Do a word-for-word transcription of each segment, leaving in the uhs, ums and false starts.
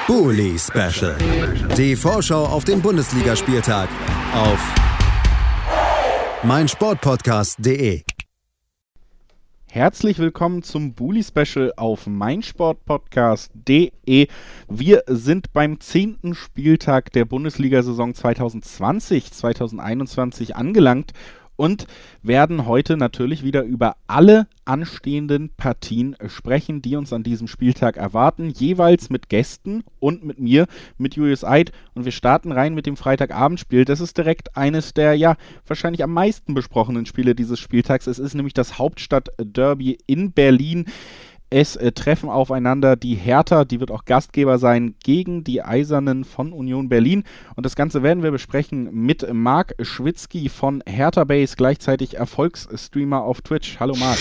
Bully Special. Die Vorschau auf den Bundesligaspieltag auf meinsportpodcast punkt de. Herzlich willkommen zum Bully Special auf meinsportpodcast punkt de. Wir sind beim zehnten Spieltag der Bundesliga-Saison zwanzig zwanzig zwanzig einundzwanzig angelangt und werden heute natürlich wieder über alle anstehenden Partien sprechen, die uns an diesem Spieltag erwarten, jeweils mit Gästen und mit mir, mit Julius Eid. Und wir starten rein mit dem Freitagabendspiel. Das ist direkt eines der, ja, wahrscheinlich am meisten besprochenen Spiele dieses Spieltags. Es ist nämlich das Hauptstadtderby in Berlin. Es äh, treffen aufeinander die Hertha, die wird auch Gastgeber sein, gegen die Eisernen von Union Berlin. Und das Ganze werden wir besprechen mit Marc Schwitzky von Hertha Base, gleichzeitig Erfolgsstreamer auf Twitch. Hallo Marc.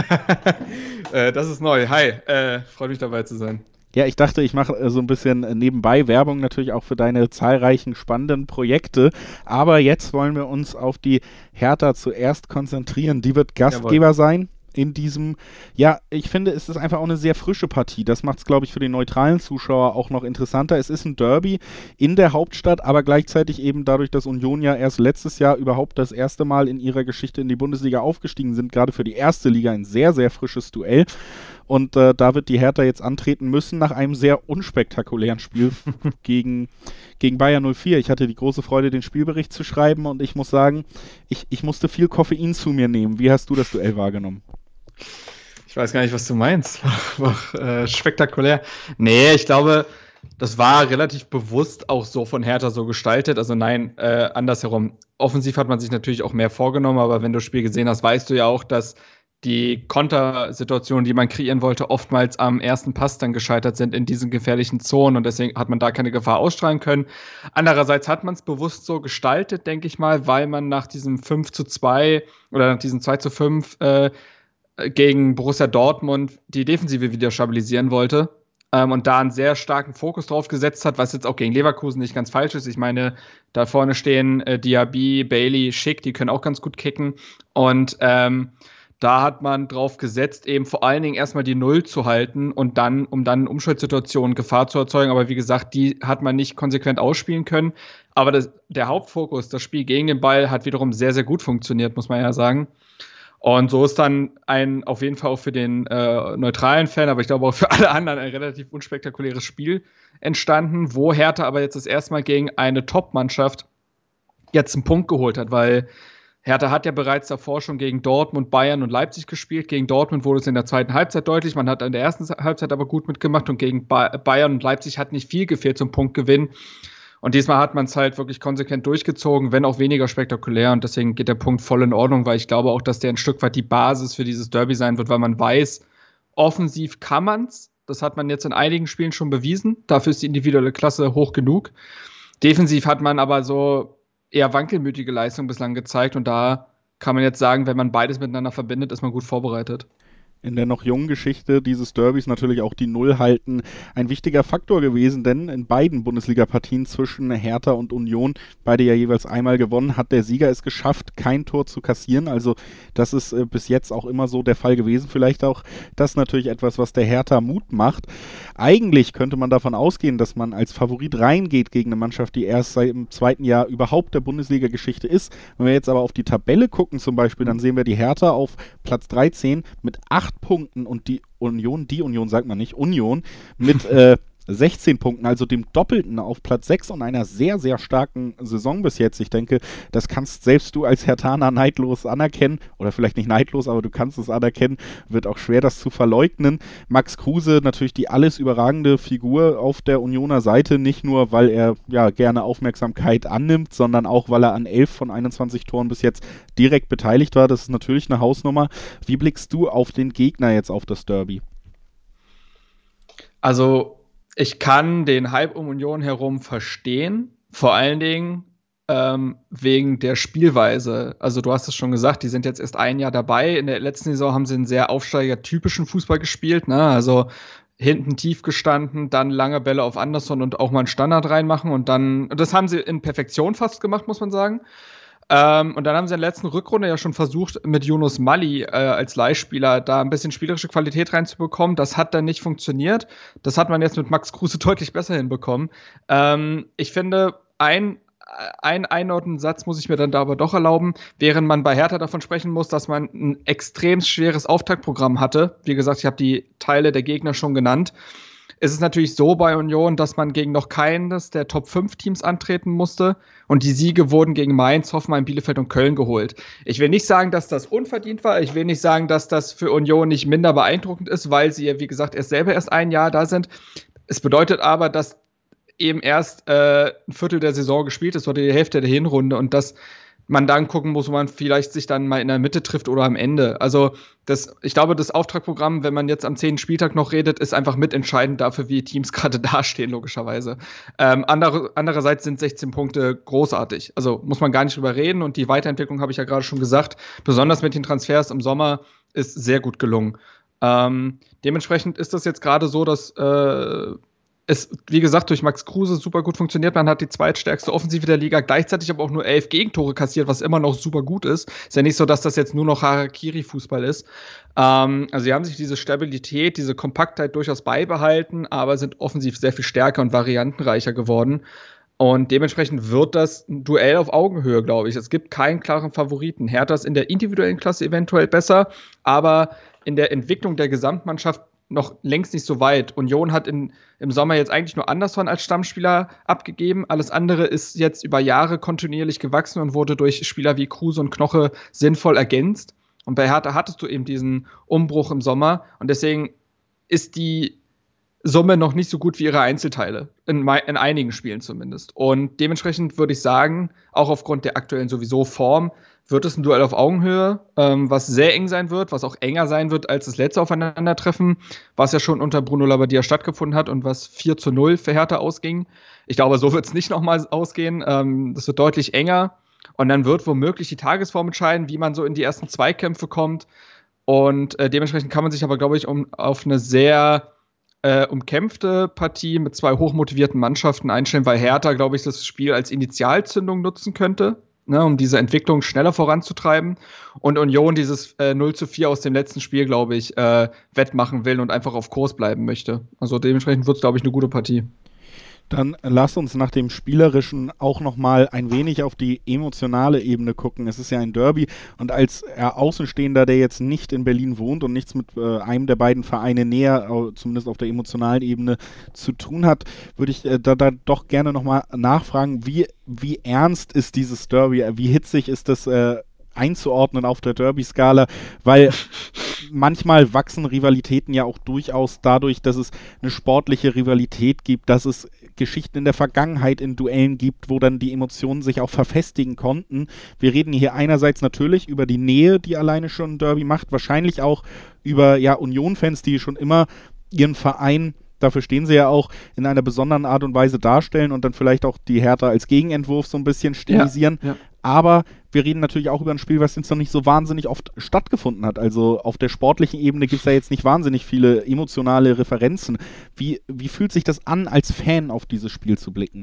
äh, das ist neu. Hi, äh, freut mich dabei zu sein. Ja, ich dachte, ich mache äh, so ein bisschen nebenbei Werbung natürlich auch für deine zahlreichen spannenden Projekte. Aber jetzt wollen wir uns auf die Hertha zuerst konzentrieren. Die wird Gastgeber Jawohl. sein. In diesem, ja, ich finde, es ist einfach auch eine sehr frische Partie. Das macht es, glaube ich, für den neutralen Zuschauer auch noch interessanter. Es ist ein Derby in der Hauptstadt, aber gleichzeitig eben dadurch, dass Union ja erst letztes Jahr überhaupt das erste Mal in ihrer Geschichte in die Bundesliga aufgestiegen sind, gerade für die erste Liga ein sehr, sehr frisches Duell. Und äh, da wird die Hertha jetzt antreten müssen nach einem sehr unspektakulären Spiel gegen, gegen Bayer null vier. Ich hatte die große Freude, den Spielbericht zu schreiben und ich muss sagen, ich, ich musste viel Koffein zu mir nehmen. Wie hast du das Duell wahrgenommen? Ich weiß gar nicht, was du meinst. War, war äh, spektakulär. Nee, ich glaube, das war relativ bewusst auch so von Hertha so gestaltet. Also nein, äh, andersherum. Offensiv hat man sich natürlich auch mehr vorgenommen, aber wenn du das Spiel gesehen hast, weißt du ja auch, dass die Kontersituationen, die man kreieren wollte, oftmals am ersten Pass dann gescheitert sind in diesen gefährlichen Zonen und deswegen hat man da keine Gefahr ausstrahlen können. Andererseits hat man es bewusst so gestaltet, denke ich mal, weil man nach diesem fünf zu zwei oder nach diesem zwei zu fünf äh, gegen Borussia Dortmund die Defensive wieder stabilisieren wollte ähm, und da einen sehr starken Fokus drauf gesetzt hat, was jetzt auch gegen Leverkusen nicht ganz falsch ist. Ich meine, da vorne stehen äh, Diaby, Bailey, Schick, die können auch ganz gut kicken und ähm, da hat man drauf gesetzt, eben vor allen Dingen erstmal die Null zu halten und dann, um dann in Umschaltsituationen Gefahr zu erzeugen. Aber wie gesagt, die hat man nicht konsequent ausspielen können. Aber das, der Hauptfokus, das Spiel gegen den Ball, hat wiederum sehr, sehr gut funktioniert, muss man ja sagen. Und so ist dann ein, auf jeden Fall auch für den äh, neutralen Fan, aber ich glaube auch für alle anderen, ein relativ unspektakuläres Spiel entstanden, wo Hertha aber jetzt das erste Mal gegen eine Top-Mannschaft jetzt einen Punkt geholt hat, weil Hertha hat ja bereits davor schon gegen Dortmund, Bayern und Leipzig gespielt. Gegen Dortmund wurde es in der zweiten Halbzeit deutlich. Man hat in der ersten Halbzeit aber gut mitgemacht und gegen ba- Bayern und Leipzig hat nicht viel gefehlt zum Punktgewinn. Und diesmal hat man es halt wirklich konsequent durchgezogen, wenn auch weniger spektakulär. Und deswegen geht der Punkt voll in Ordnung, weil ich glaube auch, dass der ein Stück weit die Basis für dieses Derby sein wird, weil man weiß, offensiv kann man's. Das hat man jetzt in einigen Spielen schon bewiesen. Dafür ist die individuelle Klasse hoch genug. Defensiv hat man aber so eher wankelmütige Leistung bislang gezeigt und da kann man jetzt sagen, wenn man beides miteinander verbindet, ist man gut vorbereitet. In der noch jungen Geschichte dieses Derbys natürlich auch die Null halten ein wichtiger Faktor gewesen, denn in beiden Bundesliga-Partien zwischen Hertha und Union, beide ja jeweils einmal gewonnen, hat der Sieger es geschafft, kein Tor zu kassieren. Also das ist äh, bis jetzt auch immer so der Fall gewesen. Vielleicht auch das natürlich etwas, was der Hertha Mut macht. Eigentlich könnte man davon ausgehen, dass man als Favorit reingeht gegen eine Mannschaft, die erst seit dem zweiten Jahr überhaupt der Bundesliga-Geschichte ist. Wenn wir jetzt aber auf die Tabelle gucken zum Beispiel, dann sehen wir die Hertha auf Platz dreizehn mit acht Punkten und die Union, die Union sagt man nicht, Union mit äh, sechzehn Punkten, also dem Doppelten auf Platz sechs und einer sehr, sehr starken Saison bis jetzt. Ich denke, das kannst selbst du als Herthaner neidlos anerkennen, oder vielleicht nicht neidlos, aber du kannst es anerkennen, wird auch schwer, das zu verleugnen. Max Kruse, natürlich die alles überragende Figur auf der Unioner Seite, nicht nur, weil er ja gerne Aufmerksamkeit annimmt, sondern auch, weil er an elf von einundzwanzig Toren bis jetzt direkt beteiligt war. Das ist natürlich eine Hausnummer. Wie blickst du auf den Gegner jetzt, auf das Derby? Also ich kann den Hype um Union herum verstehen, vor allen Dingen ähm, wegen der Spielweise. Also du hast es schon gesagt, die sind jetzt erst ein Jahr dabei. In der letzten Saison haben sie einen sehr aufsteigertypischen Fußball gespielt, ne? Also hinten tief gestanden, dann lange Bälle auf Anderson und auch mal einen Standard reinmachen und dann, das haben sie in Perfektion fast gemacht, muss man sagen. Ähm, und dann haben sie in der letzten Rückrunde ja schon versucht, mit Yunus Mali äh, als Leihspieler da ein bisschen spielerische Qualität reinzubekommen. Das hat dann nicht funktioniert. Das hat man jetzt mit Max Kruse deutlich besser hinbekommen. Ähm, ich finde, ein Ein einordnenden Satz muss ich mir dann da aber doch erlauben, während man bei Hertha davon sprechen muss, dass man ein extrem schweres Auftaktprogramm hatte. Wie gesagt, ich habe die Teile der Gegner schon genannt. Es ist natürlich so bei Union, dass man gegen noch keines der Top fünf Teams antreten musste und die Siege wurden gegen Mainz, Hoffenheim, Bielefeld und Köln geholt. Ich will nicht sagen, dass das unverdient war. Ich will nicht sagen, dass das für Union nicht minder beeindruckend ist, weil sie ja, wie gesagt, erst selber erst ein Jahr da sind. Es bedeutet aber, dass eben erst äh, ein Viertel der Saison gespielt ist oder die Hälfte der Hinrunde und dass man dann gucken muss, wo man vielleicht sich dann mal in der Mitte trifft oder am Ende. Also das, ich glaube, das Auftragprogramm, wenn man jetzt am zehnten Spieltag noch redet, ist einfach mitentscheidend dafür, wie Teams gerade dastehen, logischerweise. Ähm, andere, andererseits sind sechzehn Punkte großartig. Also muss man gar nicht drüber reden und die Weiterentwicklung habe ich ja gerade schon gesagt, besonders mit den Transfers im Sommer ist sehr gut gelungen. Ähm, dementsprechend ist das jetzt gerade so, dass äh, es, wie gesagt, durch Max Kruse super gut funktioniert. Man hat die zweitstärkste Offensive der Liga, gleichzeitig aber auch nur elf Gegentore kassiert, was immer noch super gut ist. Ist ja nicht so, dass das jetzt nur noch Harakiri-Fußball ist. Ähm, also sie haben sich diese Stabilität, diese Kompaktheit durchaus beibehalten, aber sind offensiv sehr viel stärker und variantenreicher geworden. Und dementsprechend wird das ein Duell auf Augenhöhe, glaube ich. Es gibt keinen klaren Favoriten. Hertha ist in der individuellen Klasse eventuell besser, aber in der Entwicklung der Gesamtmannschaft noch längst nicht so weit. Union hat in, im Sommer jetzt eigentlich nur Andersson als Stammspieler abgegeben. Alles andere ist jetzt über Jahre kontinuierlich gewachsen und wurde durch Spieler wie Kruse und Knoche sinnvoll ergänzt. Und bei Hertha hattest du eben diesen Umbruch im Sommer. Und deswegen ist die Summe noch nicht so gut wie ihre Einzelteile. In, in einigen Spielen zumindest. Und dementsprechend würde ich sagen, auch aufgrund der aktuellen sowieso Form, wird es ein Duell auf Augenhöhe, ähm, was sehr eng sein wird, was auch enger sein wird als das letzte Aufeinandertreffen, was ja schon unter Bruno Labbadia stattgefunden hat und was vier zu null für Hertha ausging. Ich glaube, so wird es nicht nochmal ausgehen. Ähm, das wird deutlich enger. Und dann wird womöglich die Tagesform entscheiden, wie man so in die ersten Zweikämpfe kommt. Und äh, dementsprechend kann man sich aber, glaube ich, um, auf eine sehr äh, umkämpfte Partie mit zwei hochmotivierten Mannschaften einstellen, weil Hertha, glaube ich, das Spiel als Initialzündung nutzen könnte. Ne, um diese Entwicklung schneller voranzutreiben. Und Union dieses äh, null zu vier aus dem letzten Spiel, glaube ich, äh, wettmachen will und einfach auf Kurs bleiben möchte. Also dementsprechend wird es, glaube ich, eine gute Partie. Dann lasst uns nach dem Spielerischen auch nochmal ein wenig auf die emotionale Ebene gucken. Es ist ja ein Derby und als äh, Außenstehender, der jetzt nicht in Berlin wohnt und nichts mit äh, einem der beiden Vereine näher, äh, zumindest auf der emotionalen Ebene, zu tun hat, würde ich äh, da, da doch gerne nochmal nachfragen, wie, wie ernst ist dieses Derby, wie hitzig ist das äh, einzuordnen auf der Derby-Skala, weil manchmal wachsen Rivalitäten ja auch durchaus dadurch, dass es eine sportliche Rivalität gibt, dass es Geschichten in der Vergangenheit in Duellen gibt, wo dann die Emotionen sich auch verfestigen konnten. Wir reden hier einerseits natürlich über die Nähe, die alleine schon ein Derby macht, wahrscheinlich auch über ja Union-Fans, die schon immer ihren Verein, dafür stehen sie ja auch, in einer besonderen Art und Weise darstellen und dann vielleicht auch die Hertha als Gegenentwurf so ein bisschen stilisieren. Ja, ja. Aber wir reden natürlich auch über ein Spiel, was jetzt noch nicht so wahnsinnig oft stattgefunden hat. Also auf der sportlichen Ebene gibt es ja jetzt nicht wahnsinnig viele emotionale Referenzen. Wie, wie fühlt sich das an, als Fan auf dieses Spiel zu blicken?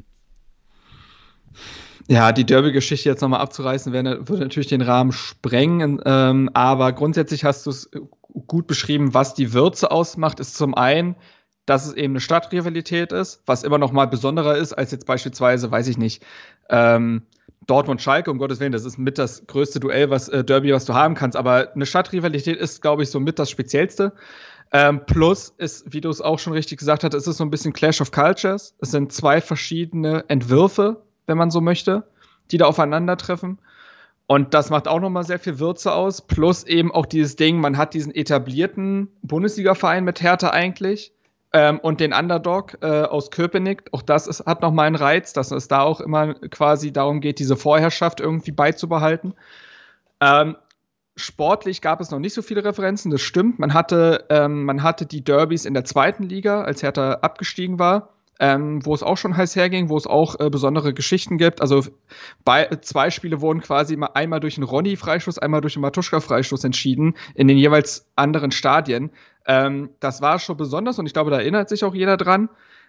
Ja, die Derby-Geschichte jetzt nochmal abzureißen, wäre, würde natürlich den Rahmen sprengen. Ähm, aber grundsätzlich hast du es gut beschrieben, was die Würze ausmacht, ist zum einen, dass es eben eine Stadtrivalität ist, was immer noch mal besonderer ist als jetzt beispielsweise, weiß ich nicht, ähm, Dortmund-Schalke, um Gottes Willen, das ist mit das größte Duell, was äh, Derby, was du haben kannst. Aber eine Stadtrivalität ist, glaube ich, so mit das Speziellste. Ähm, plus ist, wie du es auch schon richtig gesagt hast, es ist so ein bisschen Clash of Cultures. Es sind zwei verschiedene Entwürfe, wenn man so möchte, die da aufeinandertreffen. Und das macht auch nochmal sehr viel Würze aus. Plus eben auch dieses Ding, man hat diesen etablierten Bundesliga-Verein mit Hertha eigentlich. Ähm, und den Underdog äh, aus Köpenick, auch das ist, hat nochmal einen Reiz, dass es da auch immer quasi darum geht, diese Vorherrschaft irgendwie beizubehalten. Ähm, sportlich gab es noch nicht so viele Referenzen, das stimmt. Man hatte, ähm, man hatte die Derbys in der zweiten Liga, als Hertha abgestiegen war, ähm, wo es auch schon heiß herging, wo es auch äh, besondere Geschichten gibt. Also bei, zwei Spiele wurden quasi mal einmal durch einen Ronny-Freistoß, einmal durch einen Matuschka-Freistoß entschieden, in den jeweils anderen Stadien. Ähm, das war schon besonders und ich glaube, da erinnert sich auch jeder dran.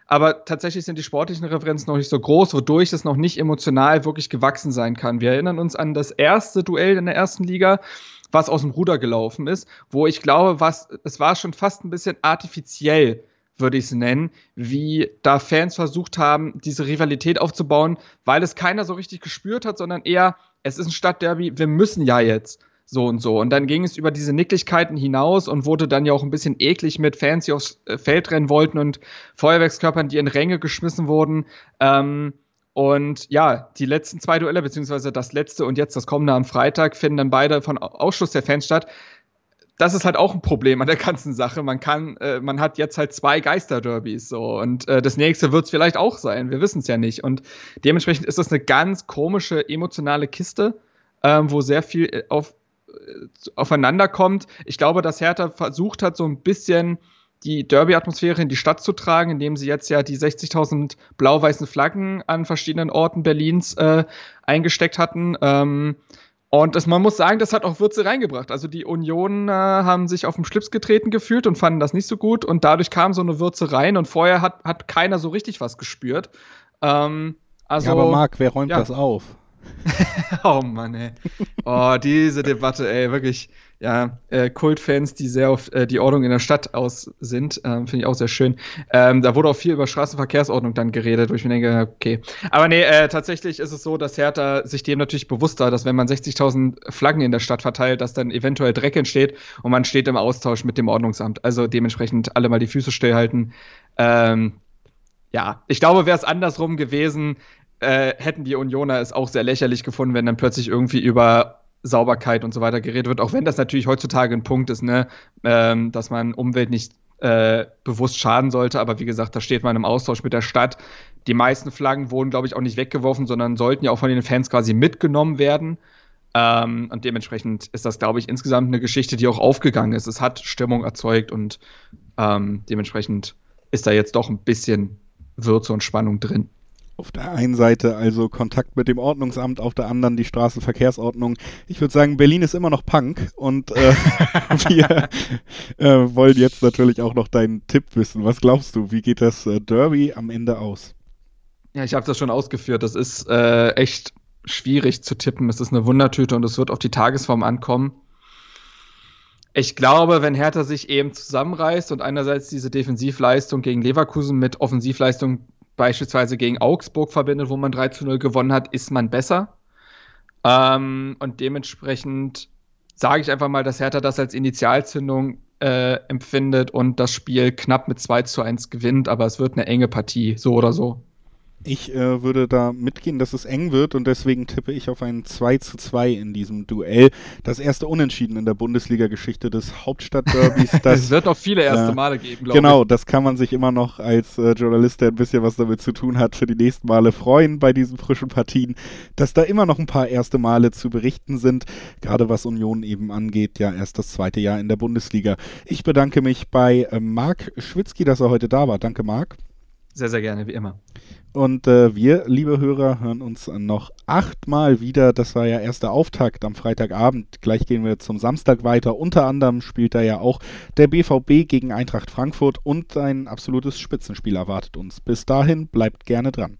aber tatsächlich sind die sportlichen Referenzen noch nicht so groß, wodurch es noch nicht emotional wirklich gewachsen sein kann. Wir erinnern uns an das erste Duell in der ersten Liga, was aus dem Ruder gelaufen ist, wo ich glaube, was, es war schon fast ein bisschen artifiziell, würde ich es nennen, wie da Fans versucht haben, diese Rivalität aufzubauen, weil es keiner so richtig gespürt hat, sondern eher, es ist ein Stadtderby, wir müssen ja jetzt so und so. Und dann ging es über diese Nicklichkeiten hinaus und wurde dann ja auch ein bisschen eklig mit Fans, die aufs Feld rennen wollten und Feuerwerkskörpern, die in Ränge geschmissen wurden. Ähm, und ja, die letzten zwei Duelle, beziehungsweise das letzte und jetzt das kommende am Freitag, finden dann beide von Ausschluss der Fans statt. Das ist halt auch ein Problem an der ganzen Sache. Man kann, äh, man hat jetzt halt zwei Geisterderbys so und äh, das nächste wird es vielleicht auch sein. Wir wissen es ja nicht. Und dementsprechend ist das eine ganz komische emotionale Kiste, ähm, wo sehr viel auf, äh, aufeinander kommt. Ich glaube, dass Hertha versucht hat, so ein bisschen die Derby-Atmosphäre in die Stadt zu tragen, indem sie jetzt ja die sechzigtausend blau-weißen Flaggen an verschiedenen Orten Berlins äh, eingesteckt hatten. Ähm, Und das, man muss sagen, das hat auch Würze reingebracht. Also die Union äh, haben sich auf den Schlips getreten gefühlt und fanden das nicht so gut. Und dadurch kam so eine Würze rein. Und vorher hat, hat keiner so richtig was gespürt. Ähm, also, ja, aber Marc, wer räumt ja. das auf? Oh Mann, ey. Oh, diese Debatte, ey, wirklich. Ja, äh, Kultfans, die sehr auf äh, die Ordnung in der Stadt aus sind, ähm, finde ich auch sehr schön. Ähm, da wurde auch viel über Straßenverkehrsordnung dann geredet, wo ich mir denke, okay. Aber nee, äh, tatsächlich ist es so, dass Hertha sich dem natürlich bewusst war, dass wenn man sechzigtausend Flaggen in der Stadt verteilt, dass dann eventuell Dreck entsteht und man steht im Austausch mit dem Ordnungsamt. Also dementsprechend alle mal die Füße stillhalten. Ähm, ja, ich glaube, wäre es andersrum gewesen, äh, hätten die Unioner es auch sehr lächerlich gefunden, wenn dann plötzlich irgendwie über Sauberkeit und so weiter geredet wird, auch wenn das natürlich heutzutage ein Punkt ist, ne, ähm, dass man Umwelt nicht äh, bewusst schaden sollte, aber wie gesagt, da steht man im Austausch mit der Stadt. Die meisten Flaggen wurden, glaube ich, auch nicht weggeworfen, sondern sollten ja auch von den Fans quasi mitgenommen werden. Ähm, und dementsprechend ist das, glaube ich, insgesamt eine Geschichte, die auch aufgegangen ist. Es hat Stimmung erzeugt und ähm, dementsprechend ist da jetzt doch ein bisschen Würze und Spannung drin. Auf der einen Seite also Kontakt mit dem Ordnungsamt, auf der anderen die Straßenverkehrsordnung. Ich würde sagen, Berlin ist immer noch Punk und äh, wir äh, wollen jetzt natürlich auch noch deinen Tipp wissen. Was glaubst du, wie geht das äh, Derby am Ende aus? Ja, ich habe das schon ausgeführt. Das ist äh, echt schwierig zu tippen. Es ist eine Wundertüte und es wird auf die Tagesform ankommen. Ich glaube, wenn Hertha sich eben zusammenreißt und einerseits diese Defensivleistung gegen Leverkusen mit Offensivleistung beispielsweise gegen Augsburg verbindet, wo man drei zu null gewonnen hat, ist man besser. Ähm, und dementsprechend sage ich einfach mal, dass Hertha das als Initialzündung äh, empfindet und das Spiel knapp mit zwei zu eins gewinnt, aber es wird eine enge Partie, so oder so. Ich äh, würde da mitgehen, dass es eng wird und deswegen tippe ich auf ein zwei zu zwei in diesem Duell. Das erste Unentschieden in der Bundesliga-Geschichte des Hauptstadtderbys. Es wird noch viele erste äh, Male geben, glaube ich. Genau, das kann man sich immer noch als äh, Journalist, der ein bisschen was damit zu tun hat, für die nächsten Male freuen bei diesen frischen Partien, dass da immer noch ein paar erste Male zu berichten sind, gerade was Union eben angeht, ja erst das zweite Jahr in der Bundesliga. Ich bedanke mich bei äh, Marc Schwitzky, dass er heute da war. Danke, Marc. Sehr, sehr gerne, wie immer. Und äh, wir, liebe Hörer, hören uns noch achtmal wieder. Das war ja erst der Auftakt am Freitagabend. Gleich gehen wir zum Samstag weiter. Unter anderem spielt da ja auch der B V B gegen Eintracht Frankfurt und ein absolutes Spitzenspiel erwartet uns. Bis dahin, bleibt gerne dran.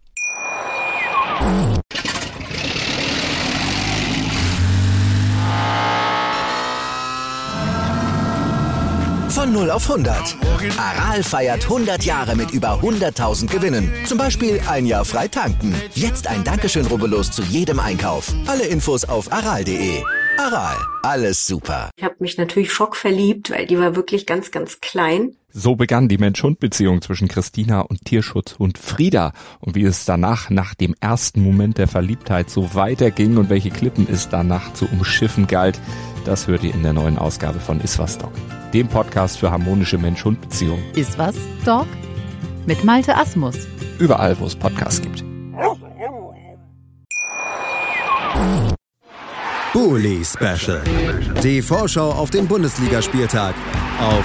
Von null auf hundert. Aral feiert hundert Jahre mit über hunderttausend Gewinnen. Zum Beispiel ein Jahr frei tanken. Jetzt ein Dankeschön, rubbellos zu jedem Einkauf. Alle Infos auf aral punkt de. Aral, alles super. Ich habe mich natürlich schockverliebt, weil die war wirklich ganz, ganz klein. So begann die Mensch-Hund-Beziehung zwischen Christina und Tierschutzhund Frieda. Und wie es danach, nach dem ersten Moment der Verliebtheit, so weiterging und welche Klippen es danach zu umschiffen galt, das hört ihr in der neuen Ausgabe von Iswas Dog, dem Podcast für harmonische Mensch-Hund-Beziehungen. Iswas Dog? Mit Malte Asmus. Überall, wo es Podcasts gibt. Bully Special. Die Vorschau auf den Bundesligaspieltag auf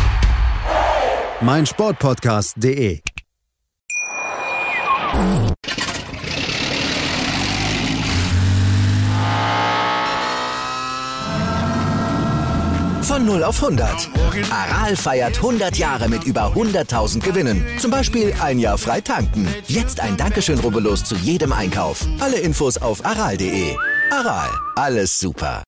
meinsportpodcast punkt de. Von null auf hundert. Aral feiert hundert Jahre mit über hunderttausend Gewinnen. Zum Beispiel ein Jahr frei tanken. Jetzt ein Dankeschön, rubbellos zu jedem Einkauf. Alle Infos auf aral punkt de. Aral, alles super.